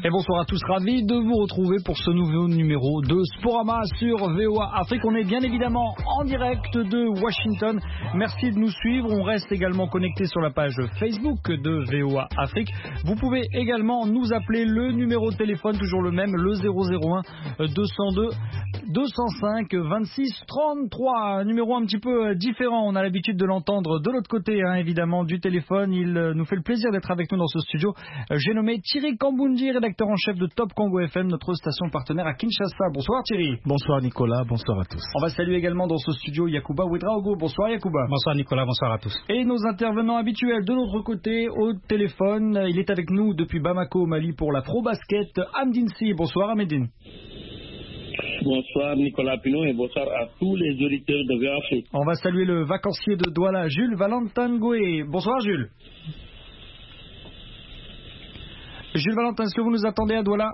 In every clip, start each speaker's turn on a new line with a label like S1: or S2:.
S1: Et bonsoir à tous, ravis de vous retrouver pour ce nouveau numéro de Sporama sur VOA Afrique. On est bien évidemment en direct de Washington. Merci de nous suivre. On reste également connecté sur la page Facebook de VOA Afrique. Vous pouvez également nous appeler, le numéro de téléphone toujours le même, le 001 202 205 26 33. Numéro un petit peu différent. On a l'habitude de l'entendre de l'autre côté, évidemment, du téléphone. Il nous fait le plaisir d'être avec nous dans ce studio. J'ai nommé Thierry Kambundi, rédacteur en chef de Top Congo FM, notre station partenaire à Kinshasa. Bonsoir Thierry.
S2: Bonsoir Nicolas, bonsoir à tous.
S1: On va saluer également dans ce studio Yacouba Ouedraogo. Bonsoir Yacouba.
S3: Bonsoir Nicolas, bonsoir à tous.
S1: Et nos intervenants habituels de notre côté au téléphone. Il est avec nous depuis Bamako au Mali pour la Pro Basket, Amdine Si. Bonsoir Amedine.
S4: Bonsoir Nicolas Pinot et bonsoir à tous les auditeurs de VOA Afrique.
S1: On va saluer le vacancier de Douala, Jules Valentin Goué. Bonsoir Jules. Jules Valentin, est-ce que vous nous attendez à Douala?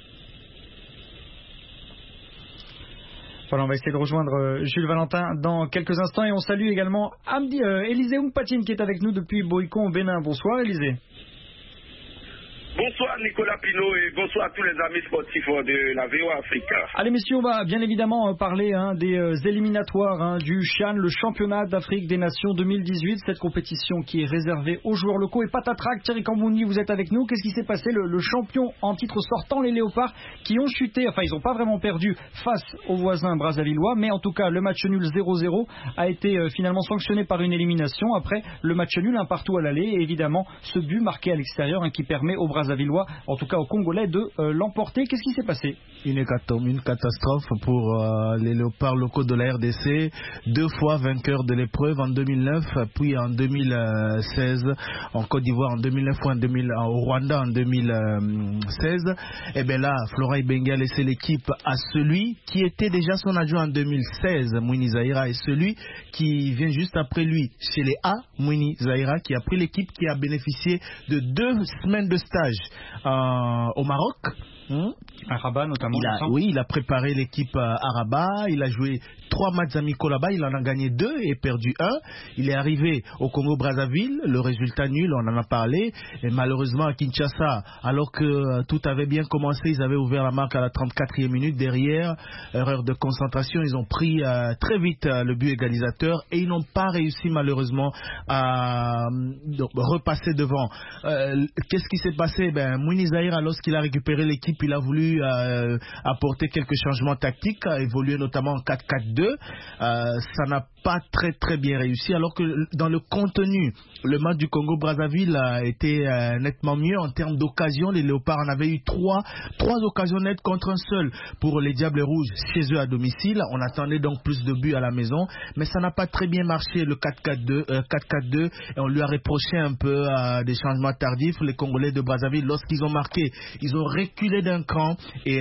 S1: Voilà, on va essayer de rejoindre Jules Valentin dans quelques instants et on salue également Élisée Oungpatine qui est avec nous depuis Boïcon au Bénin. Bonsoir Élisée.
S5: Bonsoir Nicolas Pinot et bonsoir à tous les amis sportifs de la VOA Africa.
S1: Allez messieurs, on va bien évidemment parler des éliminatoires du CHAN, le championnat d'Afrique des Nations 2018, cette compétition qui est réservée aux joueurs locaux. Et patatrac, Thierry Kambundi, vous êtes avec nous. Qu'est-ce qui s'est passé? Le champion en titre sortant, les Léopards, qui ont chuté, enfin ils n'ont pas vraiment perdu face aux voisins brassavillois, mais en tout cas le match nul 0-0 a été finalement sanctionné par une élimination. Après le match nul, un partout à l'aller, et évidemment ce but marqué à l'extérieur qui permet aux Brassavillois, en tout cas aux Congolais, de l'emporter. Qu'est-ce qui s'est passé? Une hécatombe,
S2: une catastrophe pour les léopards locaux de la RDC, 2 fois vainqueurs de l'épreuve en 2009, puis en 2016 en Côte d'Ivoire, en 2009 au Rwanda en 2016. Et bien là, Florent Ibenge a laissé l'équipe à celui qui était déjà son adjoint en 2016, Mouni Zahira, et celui qui vient juste après lui chez les A, Mouni Zahira, qui a pris l'équipe, qui a bénéficié de 2 semaines de stage au Maroc.
S1: À Rabat notamment.
S2: Il a préparé l'équipe à Rabat, il a joué 3 matchs amicaux là-bas, il en a gagné 2 et perdu 1. Il est arrivé au Congo-Brazzaville, le résultat nul, on en a parlé, et malheureusement à Kinshasa, alors que tout avait bien commencé, ils avaient ouvert la marque à la 34e minute, derrière, erreur de concentration, ils ont pris très vite le but égalisateur et ils n'ont pas réussi malheureusement à repasser devant. Qu'est-ce qui s'est passé? Mouni Zahira, lorsqu'il a récupéré l'équipe, il a voulu apporter quelques changements tactiques, évoluer notamment en 4-4-2. Ça n'a pas très bien réussi, alors que dans le contenu, le match du Congo-Brazzaville a été nettement mieux en termes d'occasions. Les Léopards en avaient eu 3 occasions nettes contre un seul pour les Diables Rouges chez eux à domicile. On attendait donc plus de buts à la maison, mais ça n'a pas très bien marché le 4-4-2 et on lui a reproché un peu des changements tardifs. Les Congolais de Brazzaville, lorsqu'ils ont marqué, ils ont reculé d'un cran et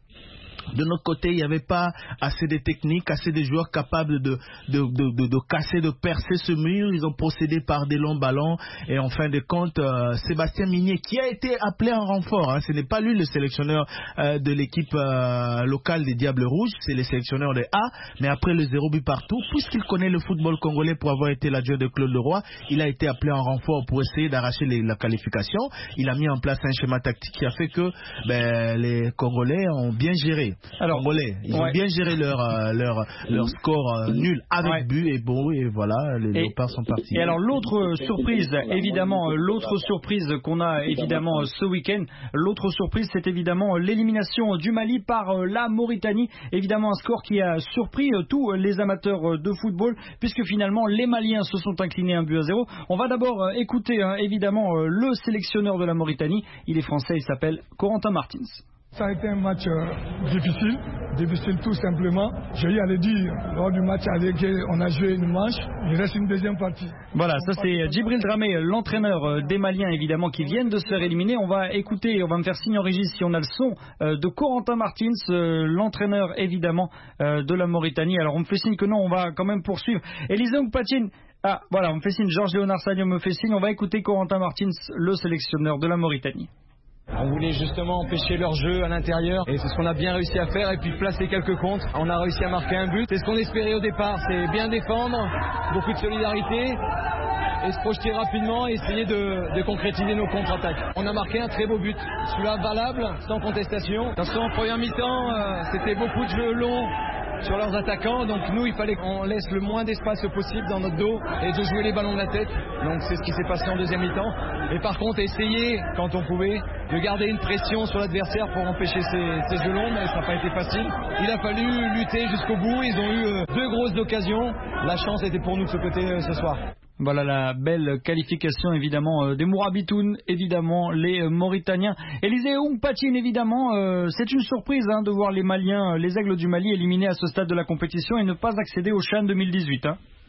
S2: de notre côté, il n'y avait pas assez de techniques, assez de joueurs capables de casser, de percer ce mur. Ils ont procédé par des longs ballons. Et en fin de compte, Sébastien Minier, qui a été appelé en renfort, ce n'est pas lui le sélectionneur de l'équipe locale des Diables Rouges, c'est le sélectionneur de A. Mais après le 0 but partout, puisqu'il connaît le football congolais pour avoir été l'adjoint de Claude Leroy, il a été appelé en renfort pour essayer d'arracher la qualification. Il a mis en place un schéma tactique qui a fait que les Congolais ont bien géré. Alors, ils ont bien géré leur score nul avec but et voilà, les Léopards sont partis.
S1: Et alors l'autre surprise, évidemment, qu'on a évidemment ce week-end, l'autre surprise, c'est évidemment l'élimination du Mali par la Mauritanie. Évidemment un score qui a surpris tous les amateurs de football, puisque finalement les Maliens se sont inclinés 1-0. On va d'abord écouter évidemment le sélectionneur de la Mauritanie. Il est français, il s'appelle Corentin Martins.
S6: Ça a été un match difficile tout simplement. Je lui avais dit lors du match aller qu'on a joué une manche, il reste une deuxième partie.
S1: Voilà, ça c'est Djibril Dramé, l'entraîneur des Maliens évidemment qui viennent de se faire éliminer. On va me faire signe en régie si on a le son de Corentin Martins, l'entraîneur évidemment de la Mauritanie. Alors on me fait signe que non, on va quand même poursuivre. Élisée Oungpatine. Ah voilà, on me fait signe, Georges Léonard Sagnon me fait signe. On va écouter Corentin Martins, le sélectionneur de la Mauritanie.
S7: On voulait justement empêcher leur jeu à l'intérieur et c'est ce qu'on a bien réussi à faire et puis placer quelques contres. On a réussi à marquer un but. C'est ce qu'on espérait au départ, c'est bien défendre, beaucoup de solidarité. et se projeter rapidement et essayer de concrétiser nos contre-attaques. On a marqué un très beau but, celui-là valable, sans contestation. Parce qu'en première mi-temps, c'était beaucoup de jeux longs sur leurs attaquants, donc nous il fallait qu'on laisse le moins d'espace possible dans notre dos et de jouer les ballons de la tête, donc c'est ce qui s'est passé en deuxième mi-temps. Et par contre essayer, quand on pouvait, de garder une pression sur l'adversaire pour empêcher ces jeux longs, mais ça n'a pas été facile. Il a fallu lutter jusqu'au bout, ils ont eu 2 grosses occasions, la chance était pour nous de ce côté ce soir.
S1: Voilà la belle qualification évidemment des Mourabitoun, évidemment les Mauritaniens. Élisée Oungpatine, évidemment, c'est une surprise de voir les Maliens, les Aigles du Mali éliminés à ce stade de la compétition et ne pas accéder au CHAN 2018.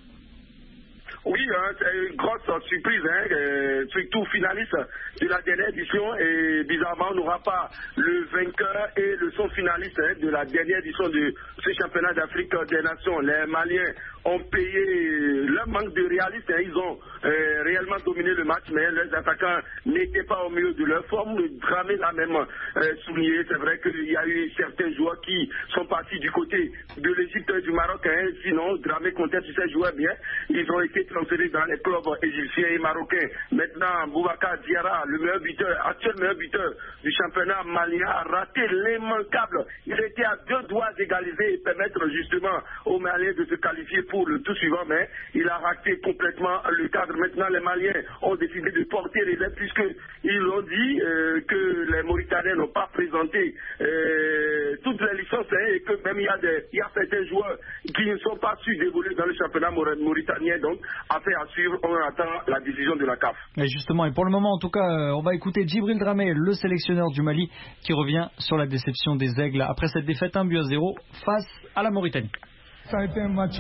S5: Oui, c'est une grosse surprise, surtout finaliste de la dernière édition, et bizarrement on n'aura pas le vainqueur et le son finaliste de la dernière édition de ce championnat d'Afrique des Nations. Les Maliens ont payé leur manque de réalisme, ils ont réellement dominé le match, mais leurs attaquants n'étaient pas au milieu de leur forme. Dramé l'a même souligné, c'est vrai qu'il y a eu certains joueurs qui sont partis du côté de l'Égypte et du Maroc, sinon Dramé comptait sur ces joueurs bien, ils ont été transférés dans les clubs égyptiens et marocains. Maintenant, Boubacar Diarra, le meilleur buteur, actuel meilleur buteur du championnat malien, a raté l'immanquable. Il était à 2 doigts d'égaliser et permettre justement aux Maliens de se qualifier pour le tour suivant, mais il a raté complètement le cadre. Maintenant, les Maliens ont décidé de porter relève puisqu'ils ont dit que les Mauritaniens n'ont pas présenté toutes les licences et que même il y a certains joueurs qui ne sont pas su d'évoluer dans le championnat mauritanien. Donc, affaire à suivre, on attend la décision de la CAF.
S1: Et justement, et pour le moment en tout cas, on va écouter Djibril Dramé, le sélectionneur du Mali, qui revient sur la déception des Aigles après cette défaite 1-0 face à la Mauritanie.
S6: Ça a été un match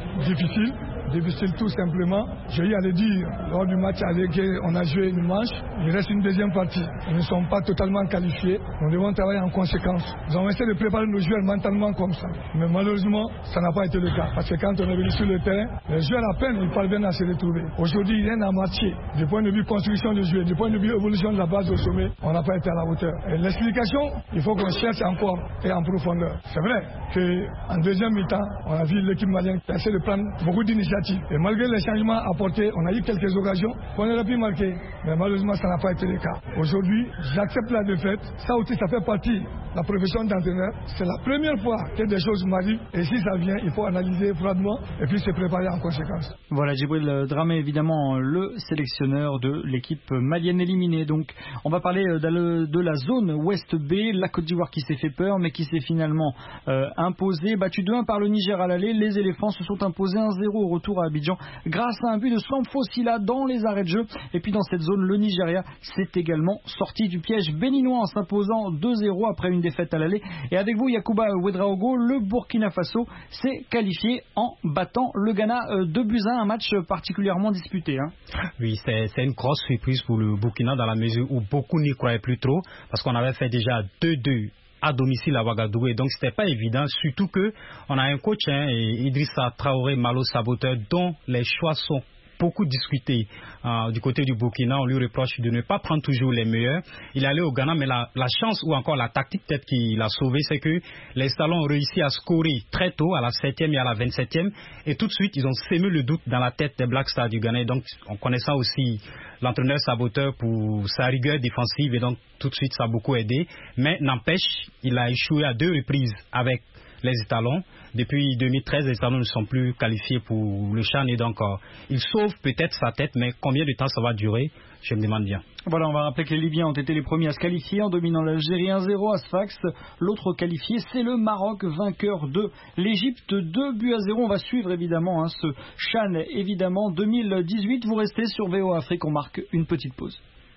S6: difficile tout simplement. J'ai eu à le dire lors du match aller qu'on a joué une manche, il reste une deuxième partie. Nous ne sommes pas totalement qualifiés, nous devons travailler en conséquence. Nous avons essayé de préparer nos joueurs mentalement comme ça, mais malheureusement ça n'a pas été le cas. Parce que quand on est venu sur le terrain, les joueurs à peine ils parviennent à se retrouver. Aujourd'hui rien n'a marché. Du point de vue construction de jeu, du point de vue évolution de la base au sommet, on n'a pas été à la hauteur. Et l'explication, il faut qu'on cherche encore et en profondeur. C'est vrai qu'en deuxième mi-temps, on a vu l'équipe malienne qui a essayé de prendre beaucoup d'initiatives. Et malgré les changements apportés, on a eu quelques occasions qu'on aurait pu marquer. Mais malheureusement, ça n'a pas été le cas. Aujourd'hui, j'accepte la défaite. Ça aussi, ça fait partie de la profession d'entraîneur. C'est la première fois que des choses m'arrivent. Et si ça vient, il faut analyser froidement et puis se préparer en conséquence.
S1: Voilà, Djibril Dramé, évidemment, le sélectionneur de l'équipe malienne éliminée. Donc, on va parler de la zone Ouest B. La Côte d'Ivoire qui s'est fait peur, mais qui s'est finalement imposée. Battu 2-1 par le Niger à l'aller. Les éléphants se sont imposés 1-0 au retour à Abidjan grâce à un but de Slamfo Sila dans les arrêts de jeu. Et puis dans cette zone, le Nigeria s'est également sorti du piège béninois en s'imposant 2-0 après une défaite à l'aller. Et avec vous, Yacouba Ouedraogo, le Burkina Faso s'est qualifié en battant le Ghana 2-1, un match particulièrement disputé.
S3: Oui, c'est une grosse surprise pour le Burkina dans la mesure où beaucoup n'y croyaient plus trop parce qu'on avait fait déjà 2-2 à domicile à Ouagadougou, et donc c'était pas évident, surtout que on a un coach, Idrissa Traoré Malo Saboteur, dont les choix sont beaucoup discutés du côté du Burkina. On lui reproche de ne pas prendre toujours les meilleurs. Il est allé au Ghana, mais la chance ou encore la tactique peut-être qui l'a sauvé, c'est que les Salons ont réussi à scorer très tôt, à la 7e et à la 27e, et tout de suite ils ont sémé le doute dans la tête des Black Stars du Ghana. Et donc on connaissait aussi l'entraîneur Saboteur pour sa rigueur défensive, et donc tout de suite ça a beaucoup aidé. Mais n'empêche, il a échoué à 2 reprises avec les étalons. Depuis 2013, les étalons ne sont plus qualifiés pour le CHAN, et donc il sauve peut-être sa tête, mais combien de temps ça va durer, je me demande bien.
S1: Voilà, on va rappeler que les Libyens ont été les premiers à se qualifier en dominant l'Algérie 1-0 à Sfax. L'autre qualifié, c'est le Maroc, vainqueur de l'Égypte 2-0. On va suivre évidemment ce CHAN évidemment 2018. Vous restez sur VOA Afrique, on marque une petite pause.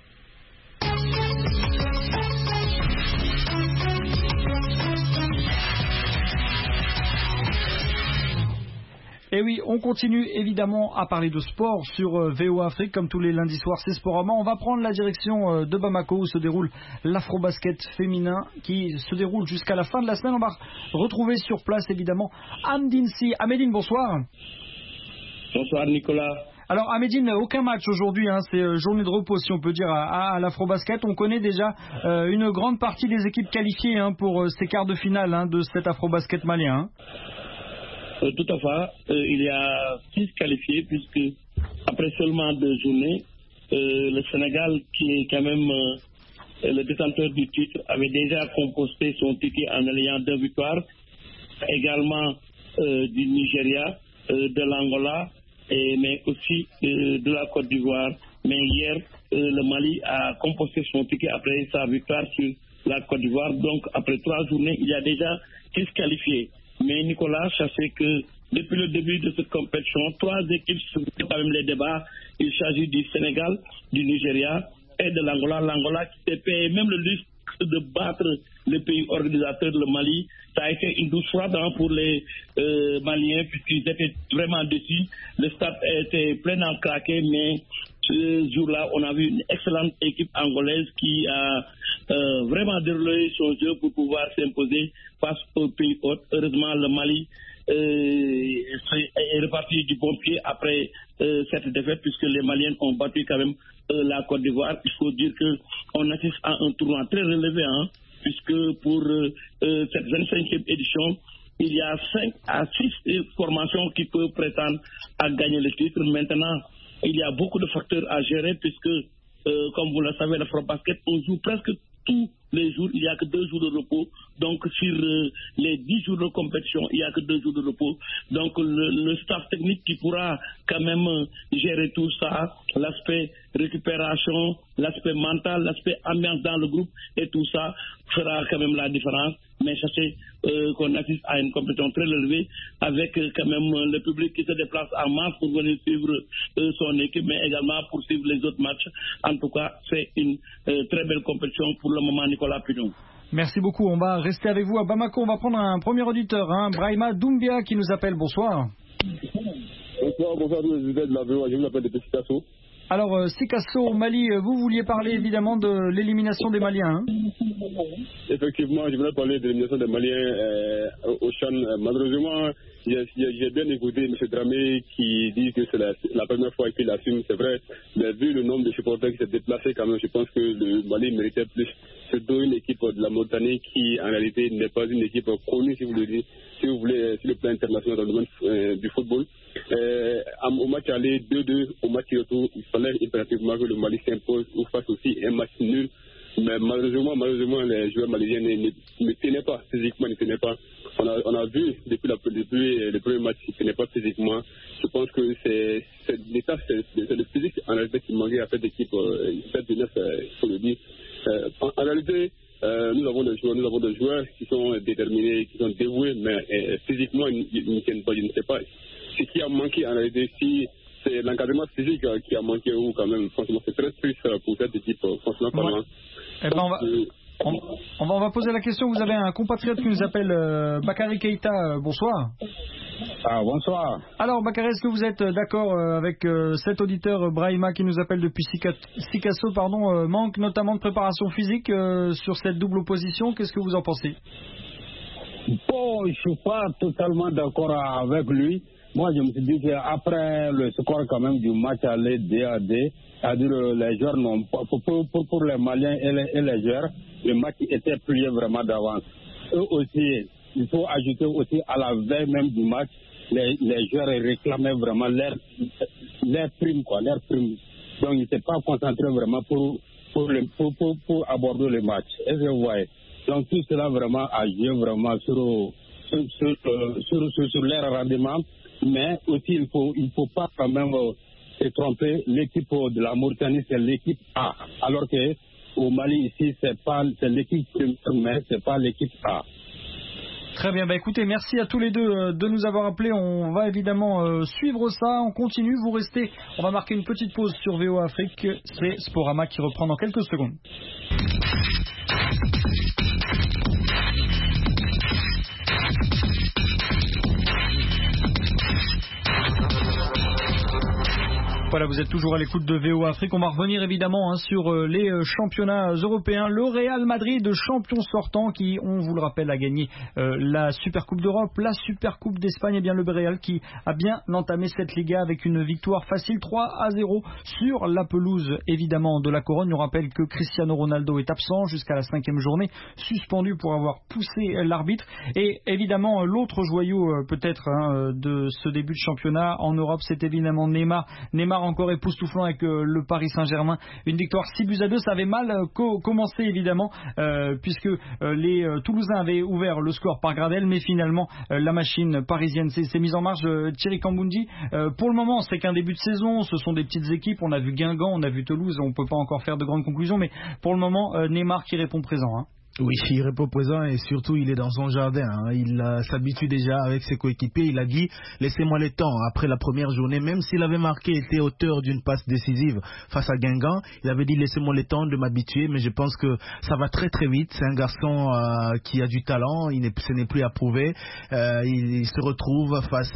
S1: Et oui, on continue évidemment à parler de sport sur VOA Afrique, comme tous les lundis soirs, c'est Sporama. On va prendre la direction de Bamako où se déroule l'Afrobasket féminin qui se déroule jusqu'à la fin de la semaine. On va retrouver sur place évidemment Amedine Si. Amedine, bonsoir.
S4: Bonsoir Nicolas.
S1: Alors Amedine, aucun match aujourd'hui, c'est journée de repos si on peut dire à l'Afrobasket. On connaît déjà une grande partie des équipes qualifiées pour ces quarts de finale de cet Afrobasket malien.
S4: Tout à fait. Il y a 6 qualifiés puisque après seulement 2 journées, le Sénégal, qui est quand même le détenteur du titre, avait déjà composté son ticket en ayant 2 victoires, également du Nigeria, de l'Angola, mais aussi de la Côte d'Ivoire. Mais hier, le Mali a composté son ticket après sa victoire sur la Côte d'Ivoire. Donc, après 3 journées, il y a déjà 6 qualifiés. Mais Nicolas, sachez que depuis le début de cette compétition, 3 équipes sont quand même les débats. Il s'agit du Sénégal, du Nigeria et de l'Angola. L'Angola qui s'est payé même le luxe de battre le pays organisateur, le Mali. Ça a été une douce froide pour les Maliens puisqu'ils étaient vraiment déçus. Le stade était pleinement craqué, mais ce jour-là, on a vu une excellente équipe angolaise qui a vraiment déroulé son jeu pour pouvoir s'imposer face au pays hôte. Heureusement, le Mali est reparti du bon pied après cette défaite puisque les Maliens ont battu quand même la Côte d'Ivoire. Il faut dire qu'on assiste à un tournoi très relevé, puisque pour cette 25e édition, il y a 5 à 6 formations qui peuvent prétendre à gagner le titre. Maintenant, il y a beaucoup de facteurs à gérer puisque, comme vous le savez, l'Afrobasket, on joue presque tous les jours, il n'y a que 2 jours de repos. Donc, sur les 10 jours de compétition, il n'y a que 2 jours de repos. Donc, le staff technique qui pourra quand même gérer tout ça, l'aspect récupération, l'aspect mental, l'aspect ambiance dans le groupe et tout ça fera quand même la différence. Mais sachez qu'on assiste à une compétition très élevée avec quand même le public qui se déplace en masse pour venir suivre son équipe, mais également pour suivre les autres matchs. En tout cas, c'est une très belle compétition pour le moment, Nicolas Pignon.
S1: Merci beaucoup. On va rester avec vous à Bamako. On va prendre un premier auditeur, Brahima Doumbia, qui nous appelle. Bonsoir.
S8: Bonsoir, je de la VOA, je vous appelle depuis Sikasso.
S1: Alors, Sikasso, au Mali, vous vouliez parler évidemment de l'élimination des Maliens.
S8: Effectivement, je voulais parler de l'élimination des Maliens au Chan. Malheureusement, j'ai bien écouté M. Dramé qui dit que c'est la première fois qu'il assume. C'est vrai, mais vu le nombre de supporters qui s'est déplacé, quand même, je pense que le Mali méritait plus. Surtout une équipe de la Mauritanie qui, en réalité, n'est pas une équipe connue, si vous le dites, si vous voulez, sur le plan international dans le domaine du football. Au match aller 2-2, au match retour, il fallait impérativement que le Mali s'impose ou fasse aussi un match nul. Mais malheureusement, les joueurs maliens ne tenaient pas, physiquement ne tenaient pas. On a vu depuis le premier match qu'ils ne tenaient pas physiquement. Je pense que c'est le physique en réalité qui manquait à cette équipe, cette jeunesse, il faut le dire. En réalité, nous avons des joueurs qui sont déterminés, qui sont dévoués, mais physiquement, ils ne tiennent pas. Je ne sais pas ce qui a manqué en réalité. Si c'est l'encadrement physique qui a manqué ou quand même, franchement, c'est très triste pour cette équipe, franchement, parlant.
S1: Eh ben on va poser la question. Vous avez un compatriote qui nous appelle Bakary Keïta. Bonsoir.
S9: Bonsoir.
S1: Alors Bakary, est-ce que vous êtes d'accord avec cet auditeur Brahima qui nous appelle depuis Sikasso, manque notamment de préparation physique sur cette double opposition? Qu'est-ce que vous en pensez?
S9: Bon, je ne suis pas totalement d'accord avec lui. Moi, je me suis dit qu'après le score quand même du match aller 2-2, c'est-à-dire les joueurs n'ont pas, pour les Maliens et les joueurs, le match était plié vraiment d'avance. Eux aussi, il faut ajouter aussi à la veille même du match, les joueurs réclamaient vraiment leur prime, leur prime. Donc, ils n'étaient pas concentrés vraiment pour aborder le match. Et je voyais. Donc, tout cela vraiment a joué vraiment sur leur rendement. Mais aussi, il faut pas quand même se tromper. L'équipe de la Mauritanie, c'est l'équipe A. Alors que au Mali, ici, c'est l'équipe première, mais c'est pas l'équipe A.
S1: Très bien, écoutez, merci à tous les deux de nous avoir appelés. On va évidemment suivre ça, on continue, vous restez. On va marquer une petite pause sur VOA Afrique. C'est Sporama qui reprend dans quelques secondes. Voilà, vous êtes toujours à l'écoute de VOA Afrique. On va revenir évidemment sur les championnats européens. Le Real Madrid, champion sortant, qui, on vous le rappelle, a gagné la Supercoupe d'Europe, la Supercoupe d'Espagne. Et bien le Real qui a bien entamé cette Liga avec une victoire facile 3-0 sur la pelouse évidemment de la Corogne. On rappelle que Cristiano Ronaldo est absent jusqu'à la 5e journée, suspendu pour avoir poussé l'arbitre. Et évidemment l'autre joyau peut-être de ce début de championnat en Europe, c'est évidemment Neymar Neymar encore époustouflant avec le Paris Saint-Germain. Une victoire 6-2, ça avait mal commencé évidemment puisque les Toulousains avaient ouvert le score par Gradel, mais finalement la machine parisienne s'est mise en marche. Thierry Kambundi, pour le moment c'est qu'un début de saison, ce sont des petites équipes, on a vu Guingamp, on a vu Toulouse, on peut pas encore faire de grandes conclusions, mais pour le moment Neymar qui répond présent.
S2: Oui, il répond présent et surtout il est dans son jardin. Il s'habitue déjà avec ses coéquipiers. Il a dit laissez-moi le temps. Après la première journée, même s'il avait marqué, était auteur d'une passe décisive face à Guingamp, il avait dit laissez-moi le temps de m'habituer. Mais je pense que ça va très très vite. C'est un garçon qui a du talent. Ce n'est plus à prouver. Il se retrouve face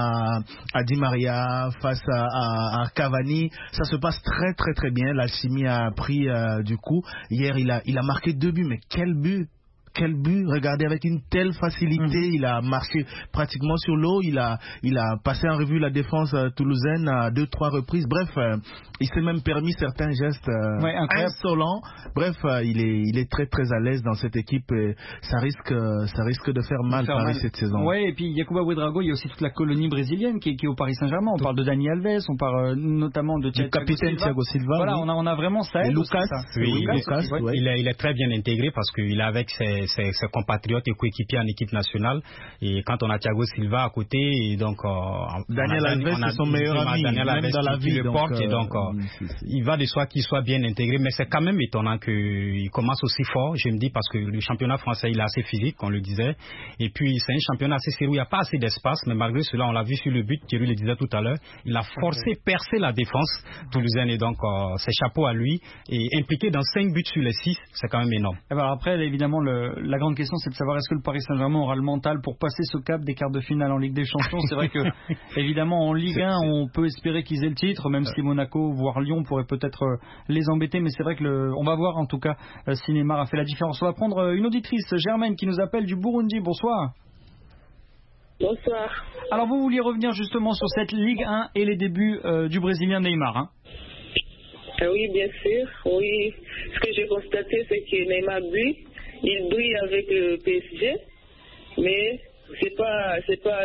S2: à Di Maria, face à Cavani. Ça se passe très très très bien. L'Alchimie a pris du coup. Hier il a marqué 2 buts, mais quel but, regardez, avec une telle facilité, il a marché pratiquement sur l'eau, il a passé en revue la défense toulousaine à 2-3 reprises, bref, il s'est même permis certains gestes insolents, bref, il est très très à l'aise dans cette équipe et ça risque de faire mal Paris cette saison.
S1: Oui, et puis Yacouba Ouedraogo, il y a aussi toute la colonie brésilienne qui est au Paris Saint-Germain, on parle de Dani Alves, on parle notamment de
S2: du capitaine Thiago Silva.
S1: Voilà, oui. on a vraiment ça.
S2: Et Lucas,
S3: Lucas, il est très bien intégré parce qu'il est avec ses compatriotes et coéquipiers en équipe nationale, et quand on a Thiago Silva à côté, et donc
S2: Daniel Alves c'est son meilleur ami
S3: Daniel Alves
S2: même dans la vie,
S3: le porte, et donc il va de soi qu'il soit bien intégré, mais c'est quand même étonnant qu'il commence aussi fort, je me dis, parce que le championnat français il est assez physique, on le disait, et puis c'est un championnat assez serré où il n'y a pas assez d'espace, mais malgré cela on l'a vu sur le but, Thierry le disait tout à l'heure, il a percé la défense toulousaine, et donc c'est chapeau à lui, et impliqué dans 5 buts sur les 6, c'est quand même énorme.
S1: Et ben après évidemment la grande question c'est de savoir est-ce que le Paris Saint-Germain aura le mental pour passer ce cap des quarts de finale en Ligue des Champions. C'est vrai que évidemment en Ligue 1 on peut espérer qu'ils aient le titre, même si Monaco voire Lyon pourrait peut-être les embêter, mais c'est vrai que on va voir en tout cas si Neymar a fait la différence. On va prendre une auditrice, Germaine, qui nous appelle du Burundi. Bonsoir.
S10: Bonsoir.
S1: Alors vous vouliez revenir justement sur cette Ligue 1 et les débuts du Brésilien Neymar,
S10: Oui, bien sûr. Oui, ce que j'ai constaté c'est que Neymar il brille avec le PSG, mais c'est pas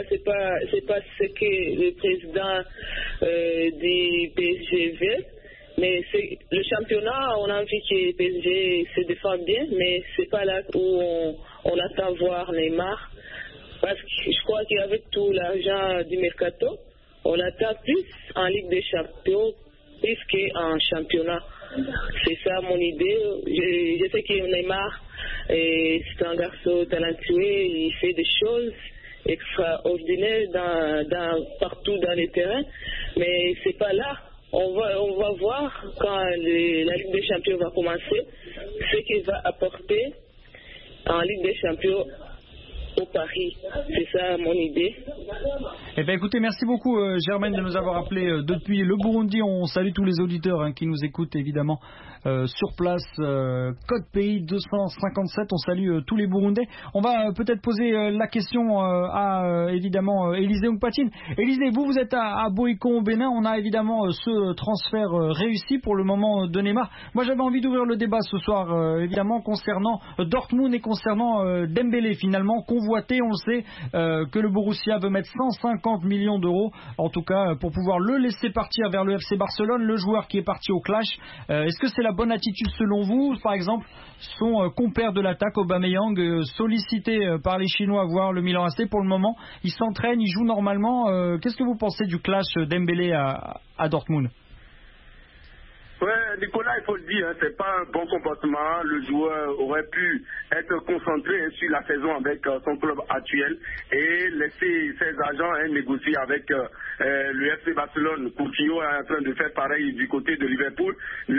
S10: ce que le président du PSG veut. Mais c'est le championnat, on a vu que le PSG se défend bien, mais c'est pas là où on attend voir Neymar, parce que je crois qu'avec tout l'argent du mercato, on attend plus en Ligue des Champions plus qu'en championnat. C'est ça mon idée. Je sais que Neymar c'est un garçon talentueux, il fait des choses extraordinaires partout dans les terrains, mais c'est pas là. On va voir quand la Ligue des Champions va commencer ce qu'il va apporter en Ligue des Champions au Paris. C'est ça mon idée.
S1: Eh bien écoutez, merci beaucoup Germaine de nous avoir appelé depuis le Burundi. On salue tous les auditeurs qui nous écoutent évidemment sur place, code pays 257. On salue tous les Burundais. On va peut-être poser la question à évidemment Élisée Oungpatine. Élisée, vous êtes à Boïcon au Bénin. On a évidemment ce transfert réussi pour le moment de Neymar. Moi j'avais envie d'ouvrir le débat ce soir évidemment concernant Dortmund et concernant Dembélé, finalement convoité. On le sait que le Borussia veut mettre 150 millions d'euros en tout cas pour pouvoir le laisser partir vers le FC Barcelone, le joueur qui est parti au clash. Est-ce que c'est la bonne attitude selon vous? Par exemple, son compère de l'attaque, Aubameyang, sollicité par les Chinois, voire le Milan AC pour le moment, il s'entraîne, il joue normalement. Qu'est-ce que vous pensez du clash Dembélé à Dortmund?
S5: Ouais, Nicolas, il faut le dire, c'est pas un bon comportement. Le joueur aurait pu être concentré sur la saison avec son club actuel et laisser ses agents négocier avec le FC Barcelone. Coutinho est en train de faire pareil du côté de Liverpool.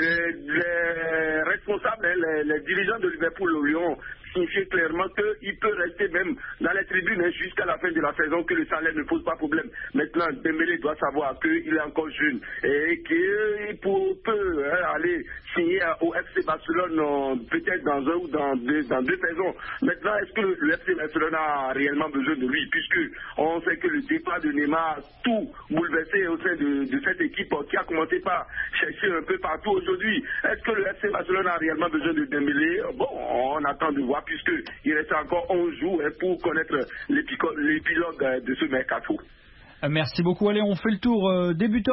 S5: Les responsables, les dirigeants de Liverpool lui ont signifié clairement qu'il peut rester même dans les tribunes jusqu'à la fin de la saison, que le salaire ne pose pas problème. Maintenant, Dembélé doit savoir qu'il est encore jeune et qu'il peut aller signer au FC Barcelone peut-être dans un ou dans deux saisons. Maintenant, est-ce que le FC Barcelone a réellement besoin de lui, puisque on sait que le départ de Neymar a tout bouleversé au sein de cette équipe qui a commencé par chercher un peu partout aujourd'hui. Est-ce que le FC Barcelone a réellement besoin de Dembélé? Bon, on attend de voir, puisqu'il reste encore 11 jours pour connaître l'épilogue de ce mercato.
S1: Merci beaucoup. Allez, on fait le tour débuteur.